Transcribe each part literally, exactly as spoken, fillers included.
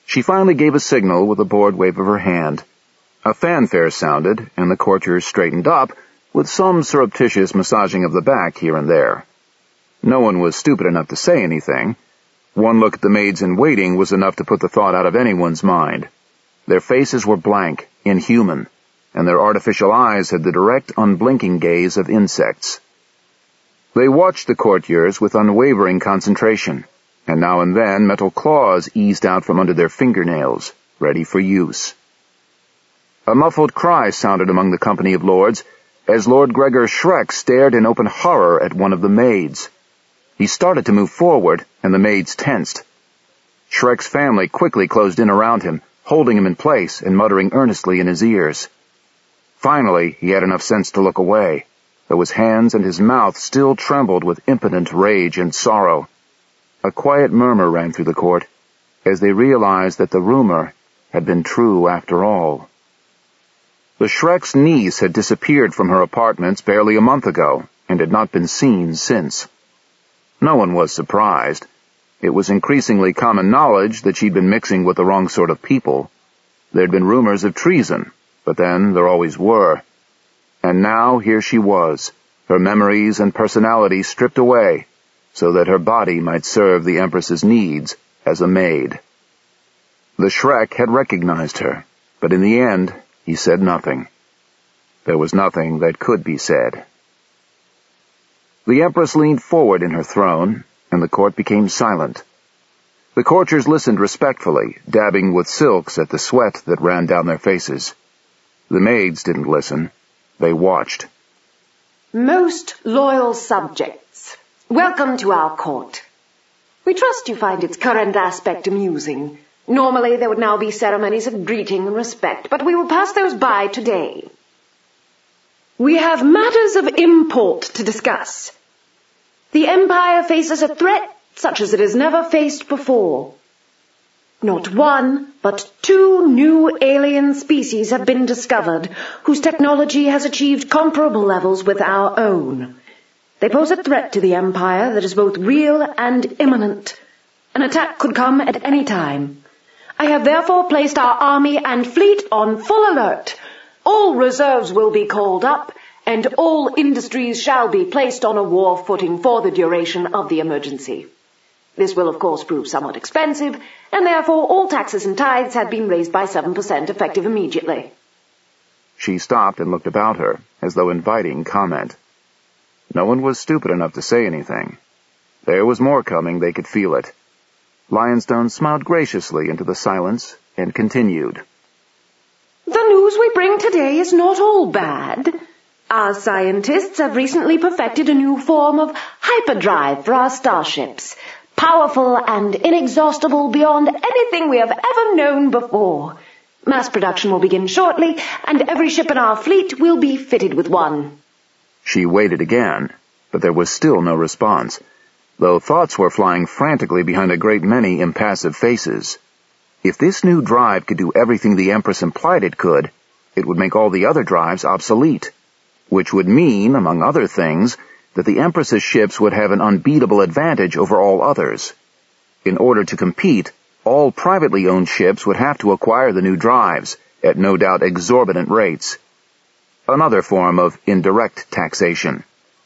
She finally gave a signal with a bored wave of her hand. A fanfare sounded, and the courtiers straightened up, with some surreptitious massaging of the back here and there. No one was stupid enough to say anything. One look at the maids in waiting was enough to put the thought out of anyone's mind. Their faces were blank, inhuman, and their artificial eyes had the direct, unblinking gaze of insects. They watched the courtiers with unwavering concentration, and now and then metal claws eased out from under their fingernails, ready for use. A muffled cry sounded among the company of lords, as Lord Gregor Shrek stared in open horror at one of the maids. He started to move forward, and the maids tensed. Shrek's family quickly closed in around him, holding him in place and muttering earnestly in his ears. Finally, he had enough sense to look away, though his hands and his mouth still trembled with impotent rage and sorrow. A quiet murmur ran through the court, as they realized that the rumor had been true after all. The Shrek's niece had disappeared from her apartments barely a month ago, and had not been seen since. No one was surprised. It was increasingly common knowledge that she'd been mixing with the wrong sort of people. There'd been rumors of treason, but then there always were. And now here she was, her memories and personality stripped away, so that her body might serve the Empress's needs as a maid. The Shrek had recognized her, but in the end, he said nothing. There was nothing that could be said. The Empress leaned forward in her throne, and the court became silent. The courtiers listened respectfully, dabbing with silks at the sweat that ran down their faces. The maids didn't listen. They watched. Most loyal subjects, welcome to our court. We trust you find its current aspect amusing. Normally there would now be ceremonies of greeting and respect, but we will pass those by today. We have matters of import to discuss. The Empire faces a threat such as it has never faced before. Not one, but two new alien species have been discovered, whose technology has achieved comparable levels with our own. They pose a threat to the Empire that is both real and imminent. An attack could come at any time. I have therefore placed our army and fleet on full alert. All reserves will be called up, and all industries shall be placed on a war footing for the duration of the emergency. This will, of course, prove somewhat expensive, and therefore all taxes and tithes had been raised by seven percent effective immediately. She stopped and looked about her, as though inviting comment. No one was stupid enough to say anything. There was more coming, they could feel it. Lionstone smiled graciously into the silence and continued. The news we bring today is not all bad. Our scientists have recently perfected a new form of hyperdrive for our starships, powerful and inexhaustible beyond anything we have ever known before. Mass production will begin shortly, and every ship in our fleet will be fitted with one. She waited again, but there was still no response, though thoughts were flying frantically behind a great many impassive faces. If this new drive could do everything the Empress implied it could, it would make all the other drives obsolete, which would mean, among other things, that the Empress's ships would have an unbeatable advantage over all others. In order to compete, all privately owned ships would have to acquire the new drives, at no doubt exorbitant rates. Another form of indirect taxation.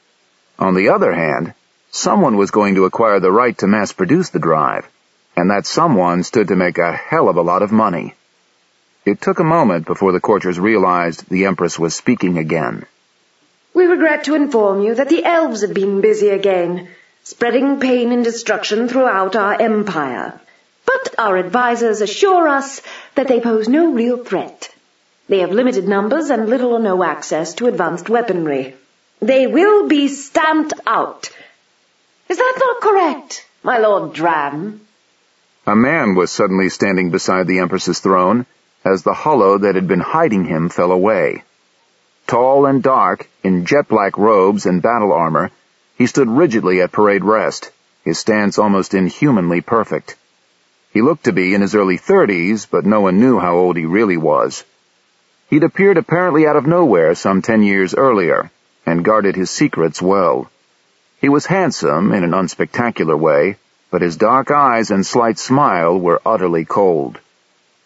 On the other hand, someone was going to acquire the right to mass-produce the drive, and that someone stood to make a hell of a lot of money. It took a moment before the courtiers realized the Empress was speaking again. We regret to inform you that the elves have been busy again, spreading pain and destruction throughout our empire. But our advisors assure us that they pose no real threat. They have limited numbers and little or no access to advanced weaponry. They will be stamped out. Is that not correct, my Lord Dran? A man was suddenly standing beside the Empress's throne, as the hollow that had been hiding him fell away. Tall and dark, in jet-black robes and battle armor, he stood rigidly at parade rest, his stance almost inhumanly perfect. He looked to be in his early thirties, but no one knew how old he really was. He'd appeared apparently out of nowhere some ten years earlier, and guarded his secrets well. He was handsome in an unspectacular way, but his dark eyes and slight smile were utterly cold.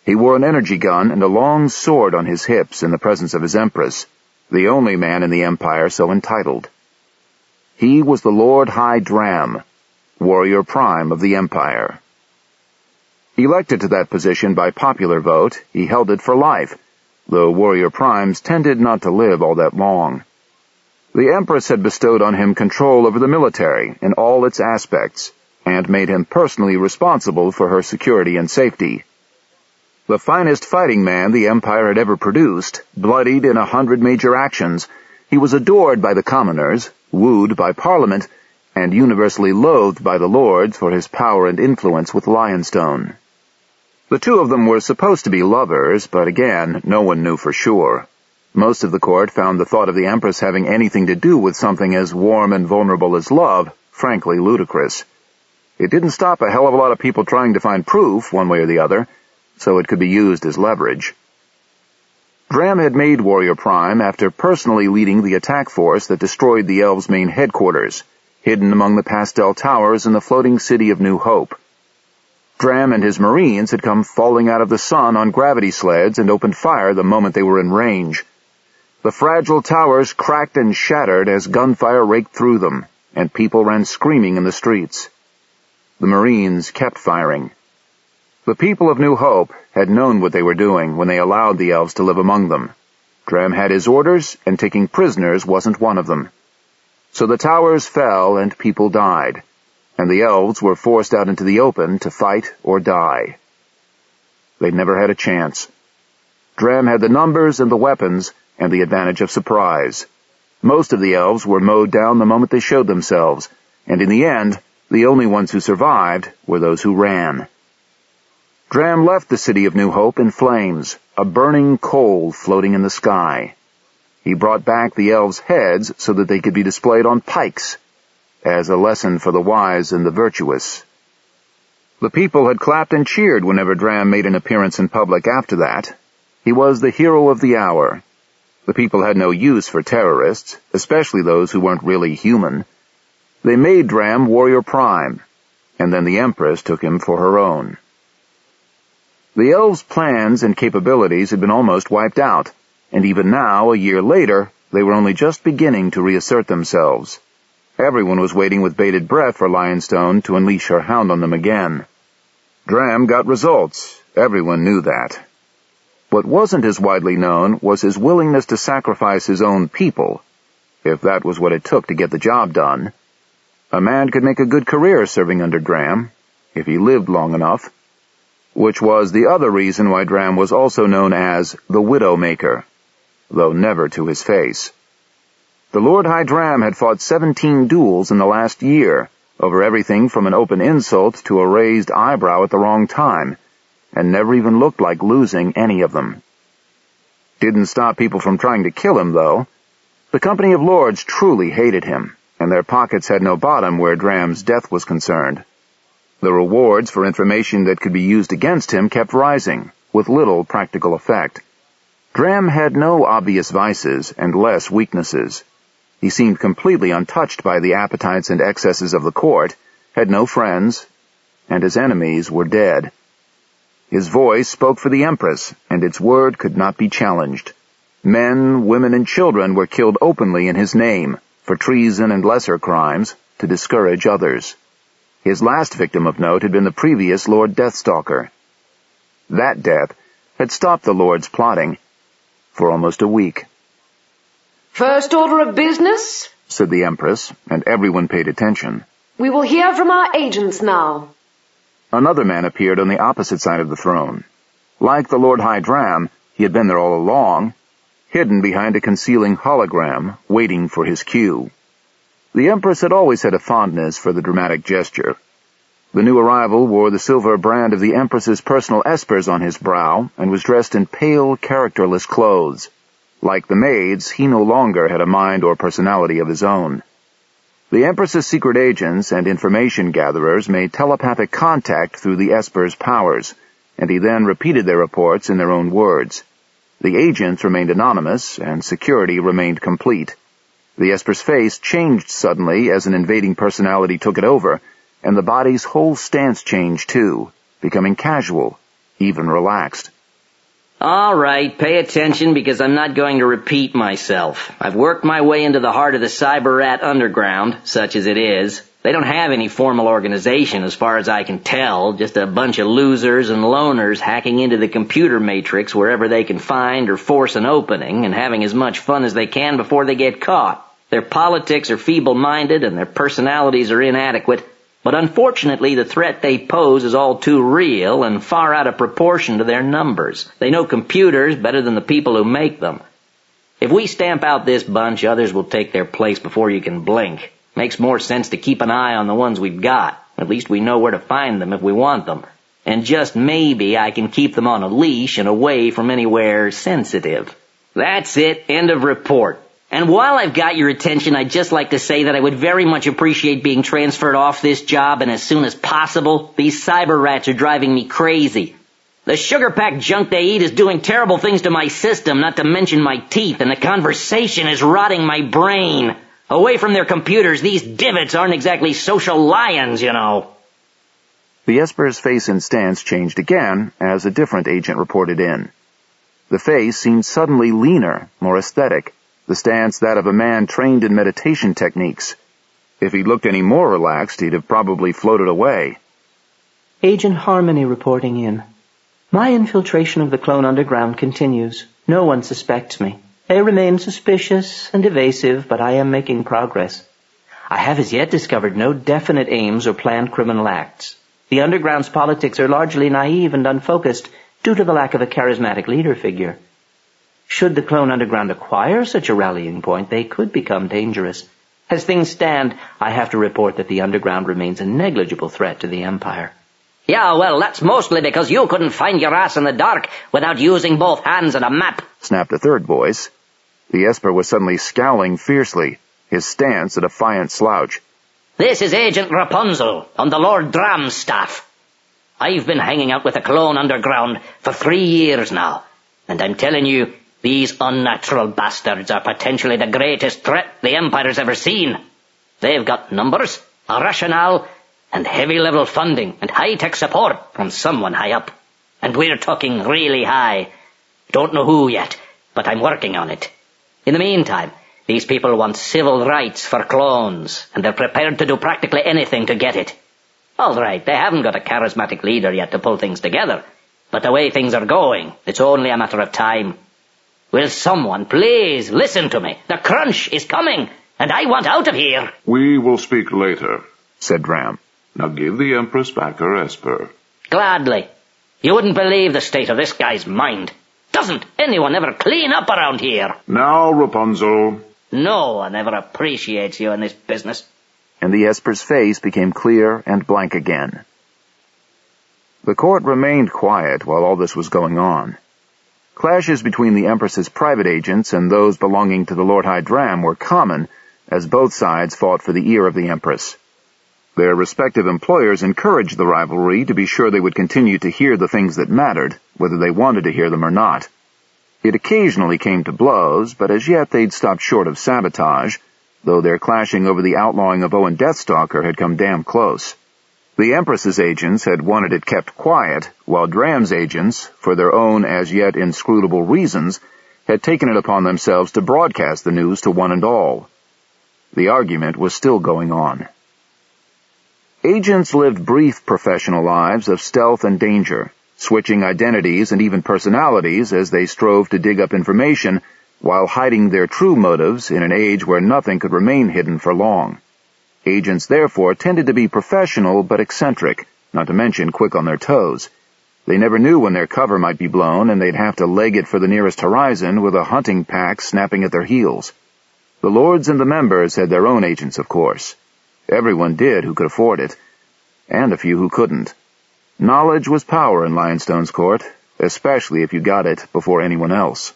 He wore an energy gun and a long sword on his hips in the presence of his empress, the only man in the empire so entitled. He was the Lord High Dram, warrior prime of the empire. Elected to that position by popular vote, he held it for life, though warrior primes tended not to live all that long. The empress had bestowed on him control over the military in all its aspects, and made him personally responsible for her security and safety. The finest fighting man the empire had ever produced, bloodied in a hundred major actions, he was adored by the commoners, wooed by Parliament, and universally loathed by the lords for his power and influence with Lionstone. The two of them were supposed to be lovers, but again, no one knew for sure. Most of the court found the thought of the empress having anything to do with something as warm and vulnerable as love frankly ludicrous. It didn't stop a hell of a lot of people trying to find proof, one way or the other, so it could be used as leverage. Dram had made Warrior Prime after personally leading the attack force that destroyed the elves' main headquarters, hidden among the pastel towers in the floating city of New Hope. Dram and his marines had come falling out of the sun on gravity sleds and opened fire the moment they were in range. The fragile towers cracked and shattered as gunfire raked through them, and people ran screaming in the streets. The marines kept firing. The people of New Hope had known what they were doing when they allowed the elves to live among them. Dram had his orders, and taking prisoners wasn't one of them. So the towers fell and people died, and the elves were forced out into the open to fight or die. They'd never had a chance. Dram had the numbers and the weapons and the advantage of surprise. Most of the elves were mowed down the moment they showed themselves, and in the end, the only ones who survived were those who ran. Dram left the city of New Hope in flames, a burning coal floating in the sky. He brought back the elves' heads so that they could be displayed on pikes, as a lesson for the wise and the virtuous. The people had clapped and cheered whenever Dram made an appearance in public after that. He was the hero of the hour. The people had no use for terrorists, especially those who weren't really human. They made Dram Warrior Prime, and then the Empress took him for her own. The elves' plans and capabilities had been almost wiped out, and even now, a year later, they were only just beginning to reassert themselves. Everyone was waiting with bated breath for Lionstone to unleash her hound on them again. Dram got results. Everyone knew that. What wasn't as widely known was his willingness to sacrifice his own people, if that was what it took to get the job done. A man could make a good career serving under Dram, if he lived long enough, which was the other reason why Dram was also known as the Widowmaker, though never to his face. The Lord High Dram had fought seventeen duels in the last year, over everything from an open insult to a raised eyebrow at the wrong time, and never even looked like losing any of them. Didn't stop people from trying to kill him, though. The Company of Lords truly hated him, and their pockets had no bottom where Dram's death was concerned. The rewards for information that could be used against him kept rising, with little practical effect. Dram had no obvious vices and less weaknesses. He seemed completely untouched by the appetites and excesses of the court, had no friends, and his enemies were dead. His voice spoke for the Empress, and its word could not be challenged. Men, women, and children were killed openly in his name, for treason and lesser crimes, to discourage others. His last victim of note had been the previous Lord Deathstalker. That death had stopped the Lord's plotting for almost a week. First order of business, said the Empress, and everyone paid attention. We will hear from our agents now. Another man appeared on the opposite side of the throne. Like the Lord High Dram, he had been there all along, hidden behind a concealing hologram, waiting for his cue. The Empress had always had a fondness for the dramatic gesture. The new arrival wore the silver brand of the Empress's personal espers on his brow and was dressed in pale, characterless clothes. Like the maids, he no longer had a mind or personality of his own. The Empress's secret agents and information gatherers made telepathic contact through the Esper's powers, and he then repeated their reports in their own words. The agents remained anonymous, and security remained complete. The Esper's face changed suddenly as an invading personality took it over, and the body's whole stance changed too, becoming casual, even relaxed. All right, pay attention because I'm not going to repeat myself. I've worked my way into the heart of the Cyber Rat underground, such as it is. They don't have any formal organization as far as I can tell, just a bunch of losers and loners hacking into the computer matrix wherever they can find or force an opening and having as much fun as they can before they get caught. Their politics are feeble-minded and their personalities are inadequate, but unfortunately the threat they pose is all too real and far out of proportion to their numbers. They know computers better than the people who make them. If we stamp out this bunch, others will take their place before you can blink. Makes more sense to keep an eye on the ones we've got. At least we know where to find them if we want them. And just maybe I can keep them on a leash and away from anywhere sensitive. That's it. End of report. And while I've got your attention, I'd just like to say that I would very much appreciate being transferred off this job and as soon as possible. These cyber rats are driving me crazy. The sugar-packed junk they eat is doing terrible things to my system, not to mention my teeth, and the conversation is rotting my brain. Away from their computers, these divots aren't exactly social lions, you know. The Esper's face and stance changed again as a different agent reported in. The face seemed suddenly leaner, more aesthetic, the stance that of a man trained in meditation techniques. If he'd looked any more relaxed, he'd have probably floated away. Agent Harmony reporting in. My infiltration of the Clone Underground continues. No one suspects me. They remain suspicious and evasive, but I am making progress. I have as yet discovered no definite aims or planned criminal acts. The Underground's politics are largely naive and unfocused due to the lack of a charismatic leader figure. Should the Clone Underground acquire such a rallying point, they could become dangerous. As things stand, I have to report that the Underground remains a negligible threat to the Empire. Yeah, well, that's mostly because you couldn't find your ass in the dark without using both hands and a map, snapped a third voice. The Esper was suddenly scowling fiercely, his stance a defiant slouch. This is Agent Rapunzel on the Lord Dram's staff. I've been hanging out with the Clone Underground for three years now, and I'm telling you, these unnatural bastards are potentially the greatest threat the Empire's ever seen. They've got numbers, a rationale, and heavy-level funding and high-tech support from someone high up. And we're talking really high. Don't know who yet, but I'm working on it. In the meantime, these people want civil rights for clones, and they're prepared to do practically anything to get it. All right, they haven't got a charismatic leader yet to pull things together, but the way things are going, it's only a matter of time. Will someone please listen to me? The crunch is coming, and I want out of here. We will speak later, said Dram. Now give the Empress back her Esper. Gladly. You wouldn't believe the state of this guy's mind. Doesn't anyone ever clean up around here? Now, Rapunzel. No one ever appreciates you in this business. And the Esper's face became clear and blank again. The court remained quiet while all this was going on. Clashes between the Empress's private agents and those belonging to the Lord High Dram were common, as both sides fought for the ear of the Empress. Their respective employers encouraged the rivalry to be sure they would continue to hear the things that mattered, whether they wanted to hear them or not. It occasionally came to blows, but as yet they'd stopped short of sabotage, though their clashing over the outlawing of Owen Deathstalker had come damn close. The Empress's agents had wanted it kept quiet, while Dram's agents, for their own as yet inscrutable reasons, had taken it upon themselves to broadcast the news to one and all. The argument was still going on. Agents lived brief professional lives of stealth and danger, switching identities and even personalities as they strove to dig up information while hiding their true motives in an age where nothing could remain hidden for long. Agents, therefore, tended to be professional but eccentric, not to mention quick on their toes. They never knew when their cover might be blown, and they'd have to leg it for the nearest horizon with a hunting pack snapping at their heels. The lords and the members had their own agents, of course. Everyone did who could afford it, and a few who couldn't. Knowledge was power in Lionstone's court, especially if you got it before anyone else.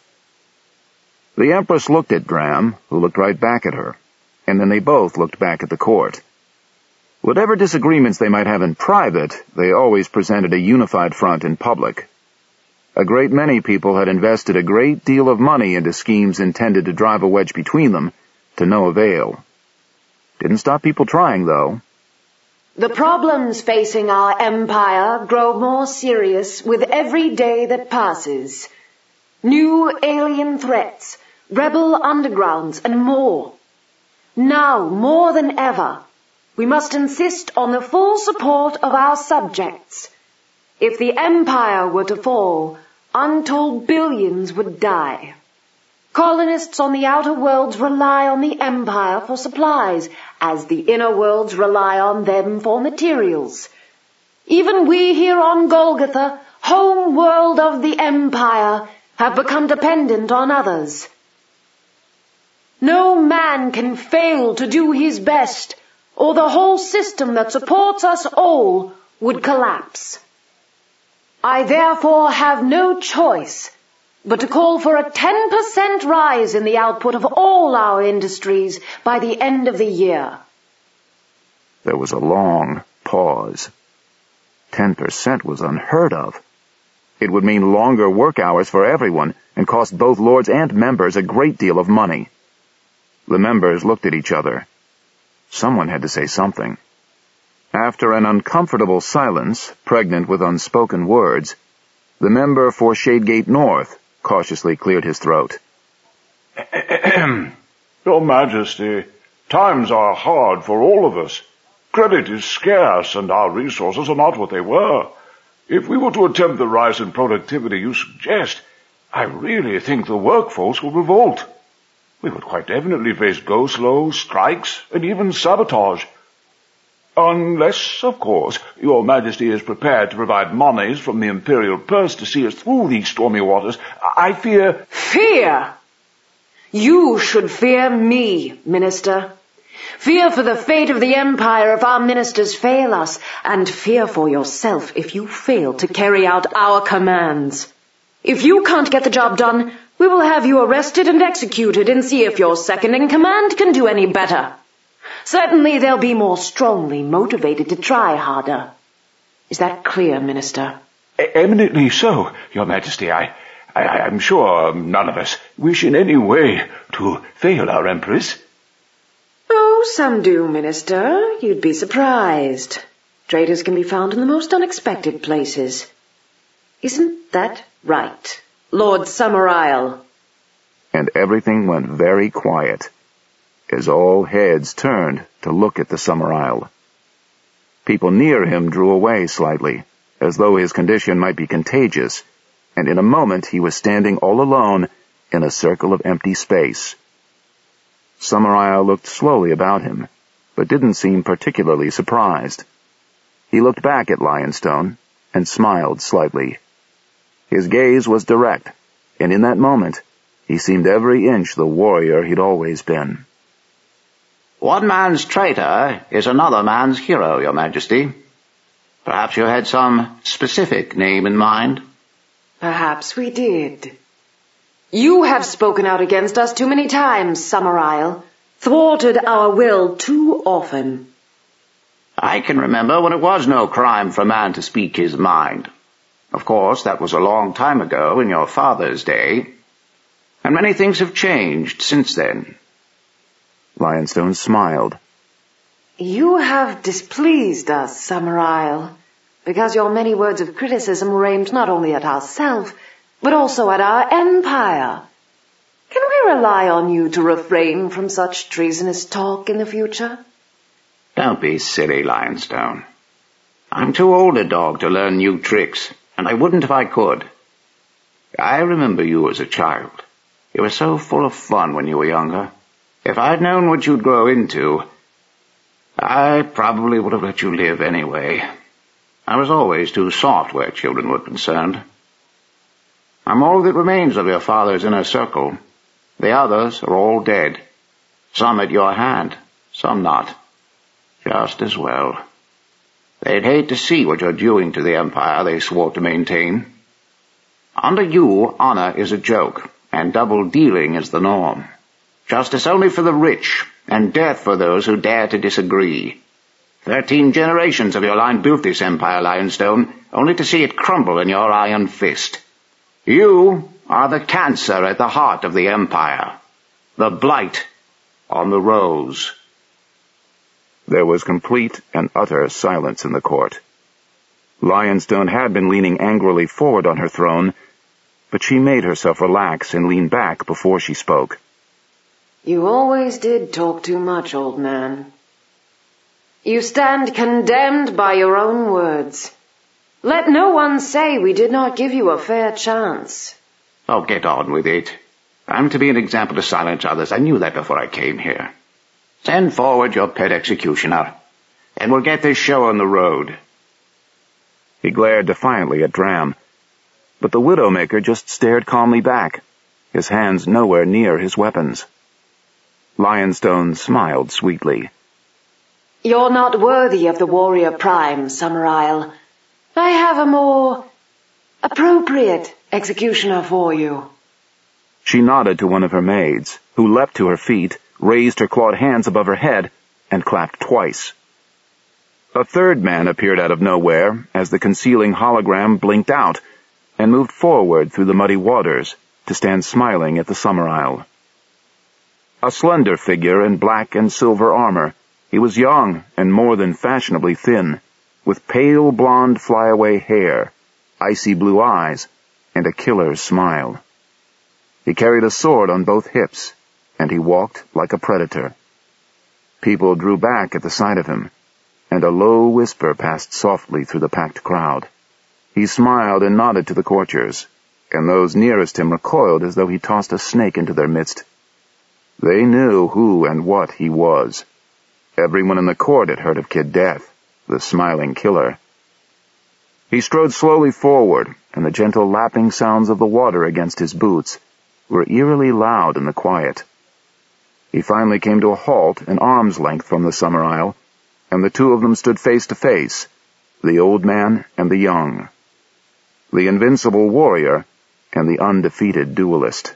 The Empress looked at Dram, who looked right back at her, and then they both looked back at the court. Whatever disagreements they might have in private, they always presented a unified front in public. A great many people had invested a great deal of money into schemes intended to drive a wedge between them, to no avail. Didn't stop people trying, though. The problems facing our empire grow more serious with every day that passes. new alien threats, rebel undergrounds, and more. Now, more than ever, we must insist on the full support of our subjects. If the Empire were to fall, untold billions would die. Colonists on the outer worlds rely on the Empire for supplies, as the inner worlds rely on them for materials. Even we here on Golgotha, home world of the Empire, have become dependent on others. No man can fail to do his best, or the whole system that supports us all would collapse. I therefore have no choice but to call for a ten percent rise in the output of all our industries by the end of the year. There was a long pause. Ten percent was unheard of. It would mean longer work hours for everyone and cost both lords and members a great deal of money. The members looked at each other. Someone had to say something. After an uncomfortable silence, pregnant with unspoken words, the member for Shadegate North cautiously cleared his throat. Your Majesty, times are hard for all of us. Credit is scarce, and our resources are not what they were. If we were to attempt the rise in productivity you suggest, I really think the workforce will revolt. We would quite definitely face go-slow, strikes, and even sabotage. Unless, of course, Your Majesty is prepared to provide monies from the imperial purse to see us through these stormy waters, I fear... Fear? You should fear me, Minister. Fear for the fate of the Empire if our ministers fail us, and fear for yourself if you fail to carry out our commands. If you can't get the job done, we will have you arrested and executed and see if your second-in-command can do any better. Certainly they'll be more strongly motivated to try harder. Is that clear, Minister? Eminently so, Your Majesty. I, I, I'm sure none of us wish in any way to fail our Empress. Oh, some do, Minister. You'd be surprised. Traitors can be found in the most unexpected places. Isn't that right, Lord Summerisle? And everything went very quiet, as all heads turned to look at the Summerisle. People near him drew away slightly, as though his condition might be contagious, and in a moment he was standing all alone in a circle of empty space. Summerisle looked slowly about him, but didn't seem particularly surprised. He looked back at Lionstone and smiled slightly. His gaze was direct, and in that moment he seemed every inch the warrior he'd always been. One man's traitor is another man's hero, Your Majesty. Perhaps you had some specific name in mind? Perhaps we did. You have spoken out against us too many times, Summerisle, thwarted our will too often. I can remember when it was no crime for a man to speak his mind. Of course, that was a long time ago in your father's day, and many things have changed since then. Lionstone smiled. You have displeased us, Summerisle, because your many words of criticism were aimed not only at ourselves, but also at our empire. Can we rely on you to refrain from such treasonous talk in the future? Don't be silly, Lionstone. I'm too old a dog to learn new tricks, and I wouldn't if I could. I remember you as a child. You were so full of fun when you were younger. If I'd known what you'd grow into, I probably would have let you live anyway. I was always too soft where children were concerned. I'm all that remains of your father's inner circle. The others are all dead. Some at your hand, some not. Just as well. They'd hate to see what you're doing to the empire they swore to maintain. Under you, honor is a joke, and double-dealing is the norm. Justice only for the rich, and death for those who dare to disagree. Thirteen generations of your line built this empire, Lionstone, only to see it crumble in your iron fist. You are the cancer at the heart of the empire, the blight on the rose. There was complete and utter silence in the court. Lionstone had been leaning angrily forward on her throne, but she made herself relax and lean back before she spoke. You always did talk too much, old man. You stand condemned by your own words. Let no one say we did not give you a fair chance. Oh, get on with it. I'm to be an example to silence others. I knew that before I came here. Send forward your pet executioner, and we'll get this show on the road. He glared defiantly at Dram, but the Widowmaker just stared calmly back, his hands nowhere near his weapons. Lionstone smiled sweetly. You're not worthy of the Warrior Prime, Summerisle. I have a more appropriate executioner for you. She nodded to one of her maids, who leapt to her feet, raised her clawed hands above her head, and clapped twice. A third man appeared out of nowhere as the concealing hologram blinked out and moved forward through the muddy waters to stand smiling at the Summerisle. A slender figure in black and silver armor, he was young and more than fashionably thin, with pale blonde flyaway hair, icy blue eyes, and a killer's smile. He carried a sword on both hips, and he walked like a predator. People drew back at the sight of him, and a low whisper passed softly through the packed crowd. He smiled and nodded to the courtiers, and those nearest him recoiled as though he tossed a snake into their midst. They knew who and what he was. Everyone in the court had heard of Kid Death, the smiling killer. He strode slowly forward, and the gentle lapping sounds of the water against his boots were eerily loud in the quiet. He finally came to a halt an arm's length from the Summerisle, and the two of them stood face to face, the old man and the young, the invincible warrior and the undefeated duelist.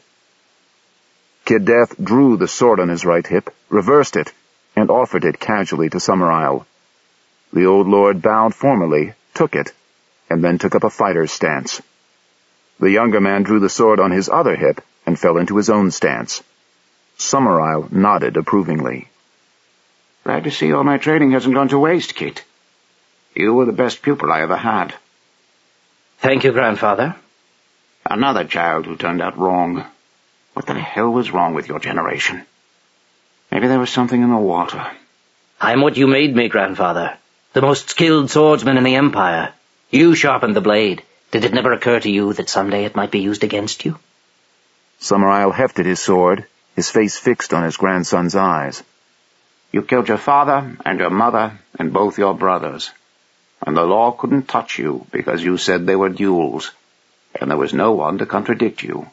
Kid Death drew the sword on his right hip, reversed it, and offered it casually to Summerisle. The old lord bowed formally, took it, and then took up a fighter's stance. The younger man drew the sword on his other hip and fell into his own stance. Summerisle nodded approvingly. Glad to see all my training hasn't gone to waste, Kit. You were the best pupil I ever had. Thank you, Grandfather. Another child who turned out wrong. What the hell was wrong with your generation? Maybe there was something in the water. I'm what you made me, Grandfather. The most skilled swordsman in the Empire. You sharpened the blade. Did it never occur to you that someday it might be used against you? Summerisle hefted his sword, his face fixed on his grandson's eyes. You killed your father and your mother and both your brothers, and the law couldn't touch you because you said they were duels, and there was no one to contradict you.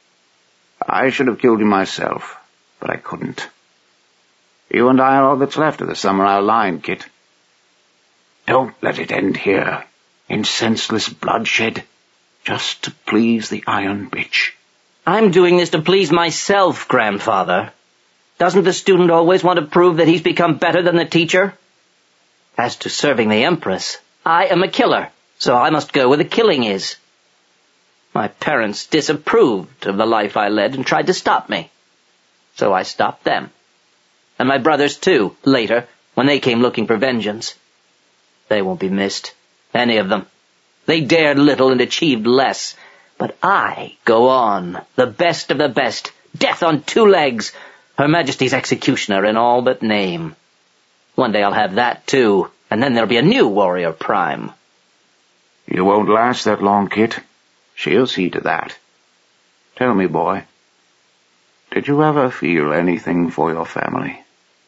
I should have killed you myself, but I couldn't. You and I are all that's left of the Summerisle line, Kit. Don't let it end here, in senseless bloodshed, just to please the Iron Bitch. I'm doing this to please myself, Grandfather. Doesn't the student always want to prove that he's become better than the teacher? As to serving the Empress, I am a killer, so I must go where the killing is. My parents disapproved of the life I led and tried to stop me. So I stopped them. And my brothers, too, later, when they came looking for vengeance. They won't be missed, any of them. They dared little and achieved less. But I go on, the best of the best, death on two legs, Her Majesty's executioner in all but name. One day I'll have that, too, and then there'll be a new Warrior Prime. You won't last that long, Kit. She'll see to that. Tell me, boy, did you ever feel anything for your family?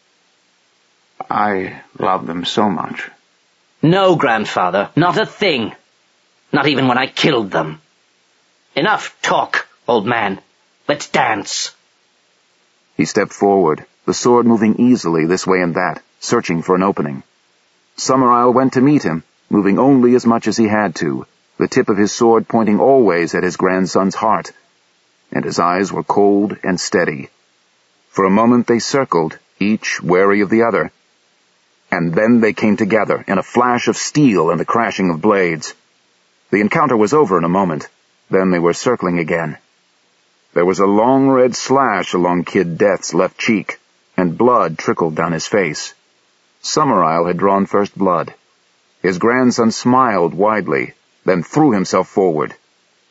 I love them so much. No, Grandfather, not a thing. Not even when I killed them. Enough talk, old man. Let's dance. He stepped forward, the sword moving easily this way and that, searching for an opening. Summerisle went to meet him, moving only as much as he had to, the tip of his sword pointing always at his grandson's heart, and his eyes were cold and steady. For a moment they circled, each wary of the other, and then they came together in a flash of steel and the crashing of blades. The encounter was over in a moment. Then they were circling again. There was a long red slash along Kid Death's left cheek, and blood trickled down his face. Summerisle had drawn first blood. His grandson smiled widely, then threw himself forward.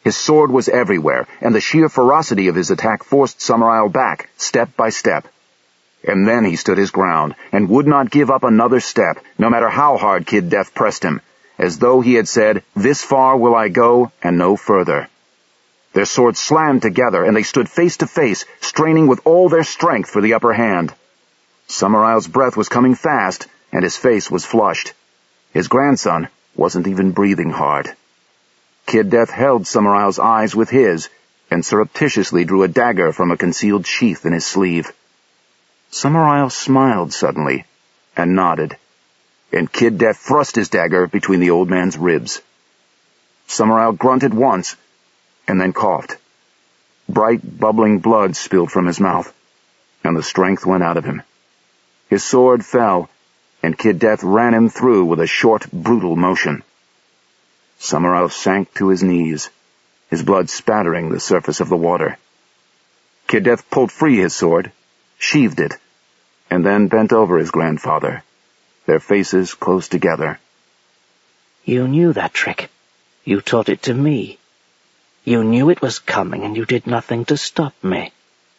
His sword was everywhere, and the sheer ferocity of his attack forced Summerisle back, step by step. And then he stood his ground, and would not give up another step, no matter how hard Kid Death pressed him, as though he had said, "This far will I go, and no further." Their swords slammed together, and they stood face to face, straining with all their strength for the upper hand. Summerisle's breath was coming fast, and his face was flushed. His grandson wasn't even breathing hard. Kid Death held Summerisle's eyes with his, and surreptitiously drew a dagger from a concealed sheath in his sleeve. Summerisle smiled suddenly, and nodded, and Kid Death thrust his dagger between the old man's ribs. Summerisle grunted once, and then coughed. Bright, bubbling blood spilled from his mouth, and the strength went out of him. His sword fell, and Kid Death ran him through with a short, brutal motion. Summerisle sank to his knees, his blood spattering the surface of the water. Kid Death pulled free his sword, sheathed it, and then bent over his grandfather, their faces close together. You knew that trick. You taught it to me. You knew it was coming, and you did nothing to stop me.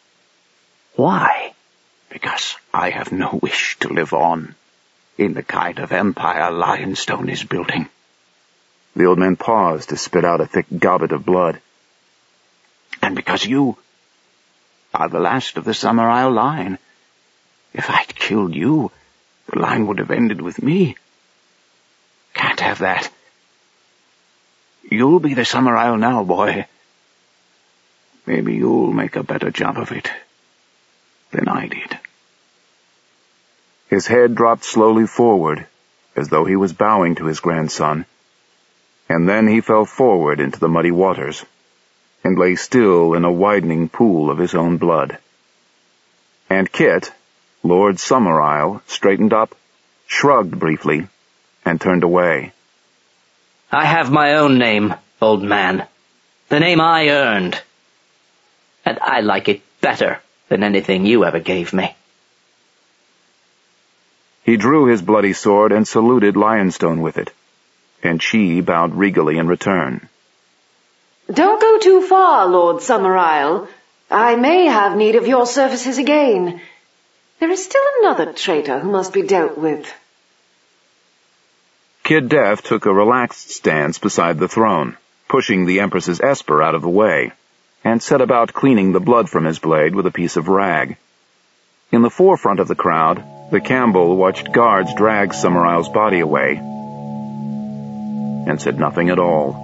Why? Because I have no wish to live on in the kind of empire Lionstone is building. The old man paused to spit out a thick gobbet of blood. And because you are the last of the Summerisle line. If I'd killed you, the line would have ended with me. Can't have that. You'll be the Summerisle now, boy. Maybe you'll make a better job of it than I did. His head dropped slowly forward, as though he was bowing to his grandson, and then he fell forward into the muddy waters, and lay still in a widening pool of his own blood. And Kit, Lord Summerisle, straightened up, shrugged briefly, and turned away. I have my own name, old man. The name I earned. And I like it better than anything you ever gave me. He drew his bloody sword and saluted Lionstone with it, and she bowed regally in return. Don't go too far, Lord Summerisle. I may have need of your services again. There is still another traitor who must be dealt with. Kid Death took a relaxed stance beside the throne, pushing the Empress's Esper out of the way, and set about cleaning the blood from his blade with a piece of rag. In the forefront of the crowd, the Campbell watched guards drag Summerisle's body away, and said nothing at all.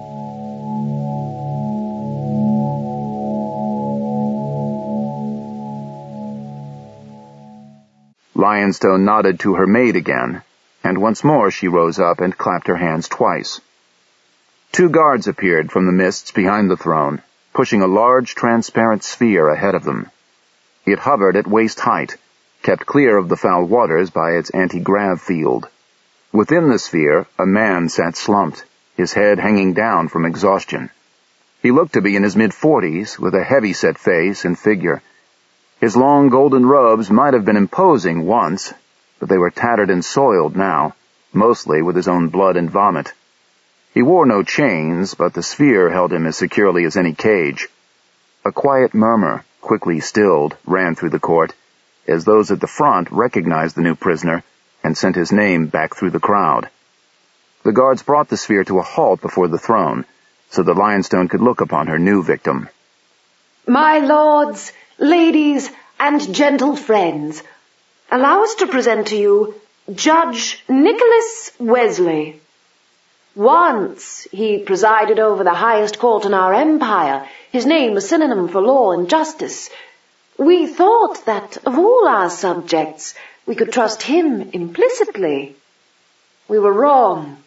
Lionstone nodded to her maid again, and once more she rose up and clapped her hands twice. Two guards appeared from the mists behind the throne, pushing a large transparent sphere ahead of them. It hovered at waist height, kept clear of the foul waters by its anti-grav field. Within the sphere, a man sat slumped, his head hanging down from exhaustion. He looked to be in his mid-forties, with a heavy-set face and figure. His long golden robes might have been imposing once, but they were tattered and soiled now, mostly with his own blood and vomit. He wore no chains, but the sphere held him as securely as any cage. A quiet murmur, quickly stilled, ran through the court, as those at the front recognized the new prisoner and sent his name back through the crowd. The guards brought the sphere to a halt before the throne, so that Lionstone could look upon her new victim. My lords, ladies, and gentle friends, allow us to present to you Judge Nicholas Wesley. Once he presided over the highest court in our empire, his name a synonym for law and justice. We thought that of all our subjects, we could trust him implicitly. We were wrong.